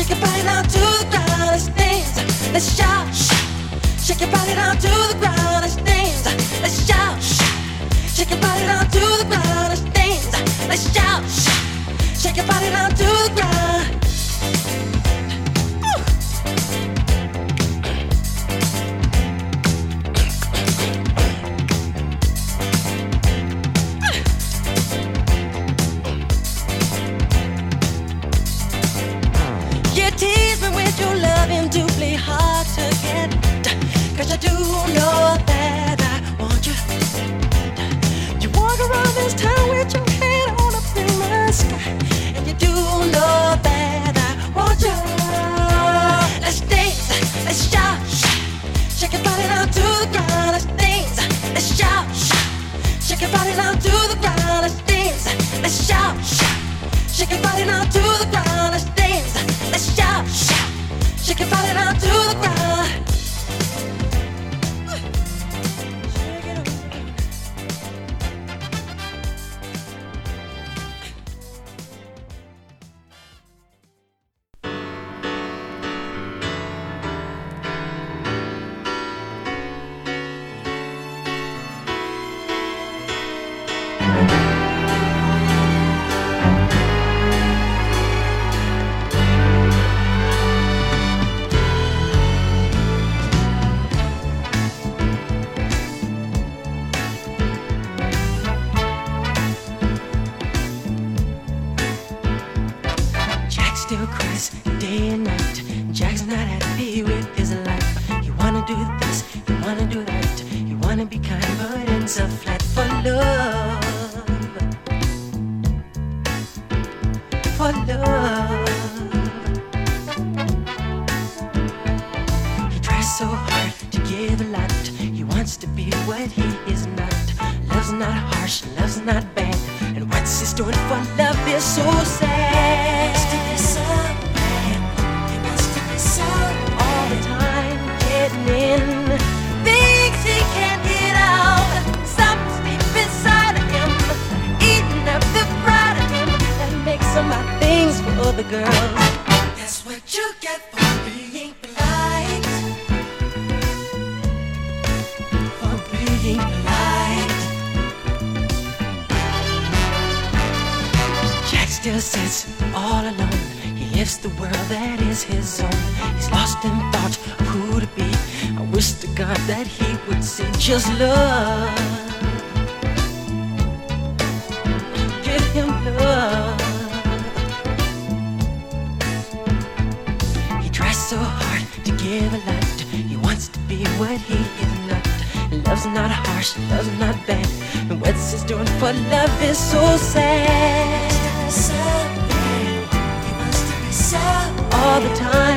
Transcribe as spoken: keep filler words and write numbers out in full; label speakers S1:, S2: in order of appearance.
S1: Shake your body down to the ground, let's dance, let's shout. Shake your body down to the ground, let's dance, let's shout. Shake your body down to the ground, let's dance, let's shout. Shake your body down to the ground. You tease me with your loving, doubly hard to get. Cause you do know that I want you. You walk around this town with your head on up in the sky. And you do know that I want you. Let's dance, let's shout. Shake your body down to the ground, let's dance, let's shout. Shake your body down to the ground, let's dance, let's shout. Shake your body down to the ground, let's dance, let's shout. Shake your body down to the ground. Still cries day and night. Jack's not happy with his life. You wanna do this, you wanna do that. You wanna be kind, but ends up flat for love. For love. He tries so hard to give a lot. He wants to be what he is not. Love's not harsh, love's not bad. And what's he's doing for love is so sad. In things he can't get out. Something's deep inside of him, eating up the pride of him. That makes some odd things for the girls. That's what you get for being polite. For being polite. Jack still sits all alone. He lives the world that is his own. He's lost in thought of who to be. I wish to God that he would see just love. Give him love. He tries so hard to give a lot. He wants to be what he is not. Love's not harsh, love's not bad. And what he's doing for love is so sad. He wants to be sad. He wants to be sad all the time.